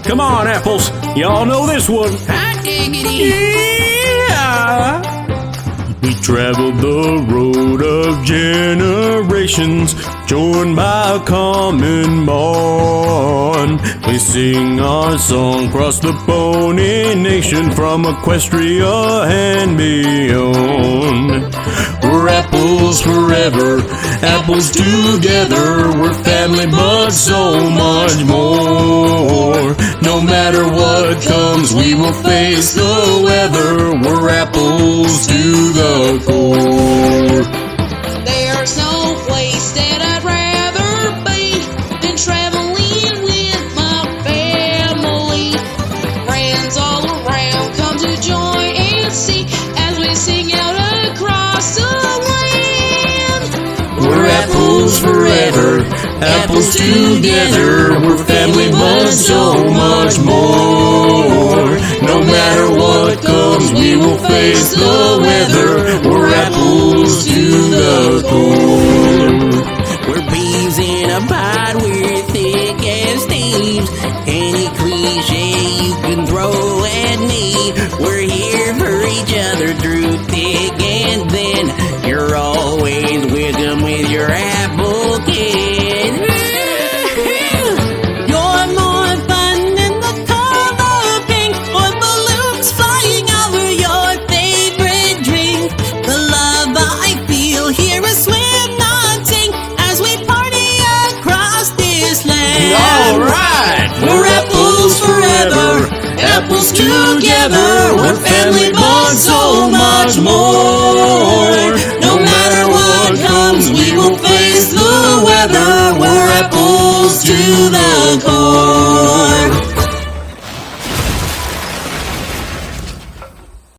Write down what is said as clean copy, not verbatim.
Come on, apples. Y'all know this one. Hot diggity. Yeah. We traveled the road of generations, joined by a common bond. We sing our song across the Pony Nation, from Equestria and beyond. We're apples forever, apples together. We're family but so much more. No matter what comes, we will face the weather. We're apples to the core. There's no place that I'd rather be than traveling with my family. Friends all around come to join and see as we sing out across the land. We're apples forever, apples together. We're family but so much more. No matter what comes, we will face the weather. We're apples to the core. We're bees in a pod, we're thick as thieves. Any cliche you can throw at me, we're here for each other through thick and thin. You're always welcome with your apple kid. You're more fun than the color pink, or balloons flying over your favorite drink. The love I feel here is swim, not sink, as we party across this land. All right, We're apples forever, apples together. We're family but so much more. No matter what comes, we will face the weather. We're apples to the core.